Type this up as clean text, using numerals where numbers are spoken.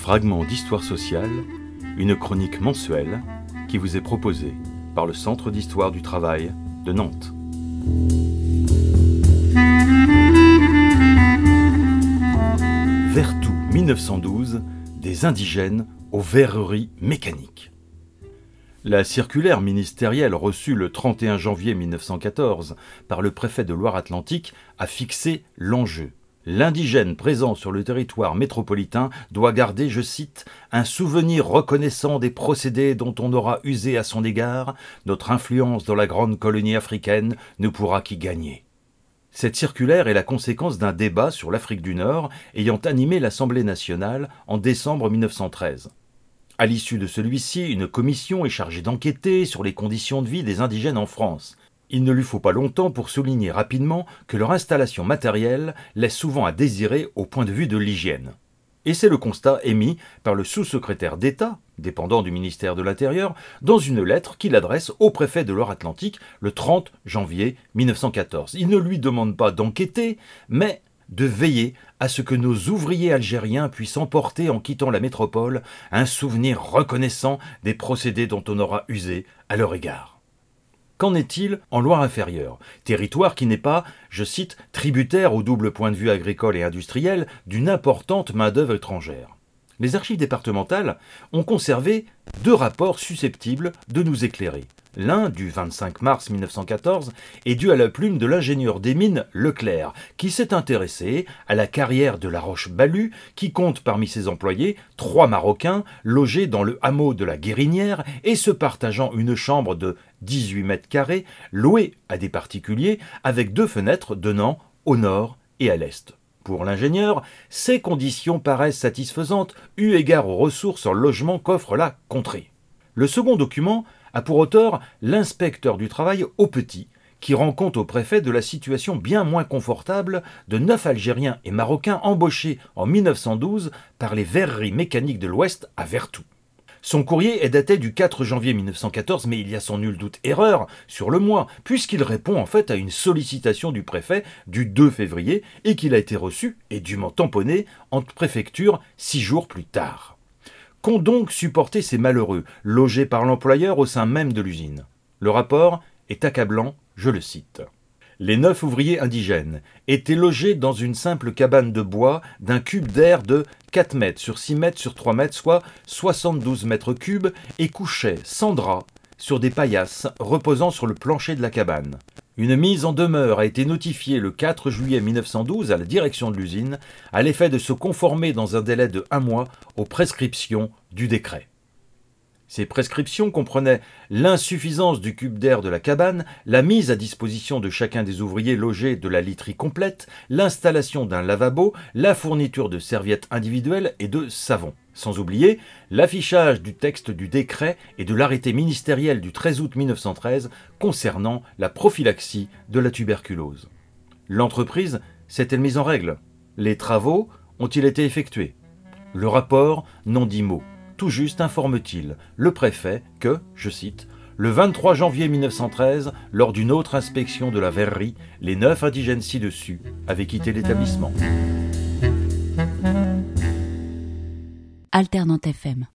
Fragment d'histoire sociale, une chronique mensuelle qui vous est proposée par le Centre d'histoire du travail de Nantes. Vertou 1912, des indigènes aux verreries mécaniques. La circulaire ministérielle reçue le 31 janvier 1914 par le préfet de Loire-Atlantique a fixé l'enjeu. L'indigène présent sur le territoire métropolitain doit garder, je cite, « un souvenir reconnaissant des procédés dont on aura usé à son égard. Notre influence dans la grande colonie africaine ne pourra qu'y gagner ». Cette circulaire est la conséquence d'un débat sur l'Afrique du Nord ayant animé l'Assemblée nationale en décembre 1913. À l'issue de celui-ci, une commission est chargée d'enquêter sur les conditions de vie des indigènes en France. Il ne lui faut pas longtemps pour souligner rapidement que leur installation matérielle laisse souvent à désirer au point de vue de l'hygiène. Et c'est le constat émis par le sous-secrétaire d'État, dépendant du ministère de l'Intérieur, dans une lettre qu'il adresse au préfet de Loire-Atlantique le 30 janvier 1914. Il ne lui demande pas d'enquêter, mais de veiller à ce que nos ouvriers algériens puissent emporter en quittant la métropole un souvenir reconnaissant des procédés dont on aura usé à leur égard. Qu'en est-il en Loire-Inférieure, territoire qui n'est pas, je cite, tributaire au double point de vue agricole et industriel d'une importante main-d'œuvre étrangère? Les archives départementales ont conservé 2 rapports susceptibles de nous éclairer. L'un, du 25 mars 1914, est dû à la plume de l'ingénieur des mines Leclerc, qui s'est intéressé à la carrière de la Roche-Balue, qui compte parmi ses employés 3 Marocains logés dans le hameau de la Guérinière et se partageant une chambre de 18 mètres carrés, louée à des particuliers, avec 2 fenêtres donnant au nord et à l'est. Pour l'ingénieur, ces conditions paraissent satisfaisantes eu égard aux ressources en logement qu'offre la contrée. Le second document a pour auteur l'inspecteur du travail Aupetit, qui rend compte au préfet de la situation bien moins confortable de 9 Algériens et Marocains embauchés en 1912 par les verreries mécaniques de l'Ouest à Vertou. Son courrier est daté du 4 janvier 1914, mais il y a sans nul doute erreur sur le mois, puisqu'il répond en fait à une sollicitation du préfet du 2 février et qu'il a été reçu et dûment tamponné en préfecture 6 jours plus tard. Qu'ont donc supporté ces malheureux, logés par l'employeur au sein même de l'usine? Le rapport est accablant, je le cite. Les 9 ouvriers indigènes étaient logés dans une simple cabane de bois d'un cube d'air de 4 mètres sur 6 mètres sur 3 mètres, soit 72 mètres cubes, et couchaient sans drap sur des paillasses reposant sur le plancher de la cabane. Une mise en demeure a été notifiée le 4 juillet 1912 à la direction de l'usine, à l'effet de se conformer dans un délai de 1 mois aux prescriptions du décret. Ces prescriptions comprenaient l'insuffisance du cube d'air de la cabane, la mise à disposition de chacun des ouvriers logés de la literie complète, l'installation d'un lavabo, la fourniture de serviettes individuelles et de savon. Sans oublier l'affichage du texte du décret et de l'arrêté ministériel du 13 août 1913 concernant la prophylaxie de la tuberculose. L'entreprise s'est-elle mise en règle? Les travaux ont-ils été effectués? Le rapport n'en dit mot. Tout juste informe-t-il le préfet que, je cite, « le 23 janvier 1913, lors d'une autre inspection de la verrerie, les 9 indigènes ci-dessus avaient quitté l'établissement. » Alternante FM.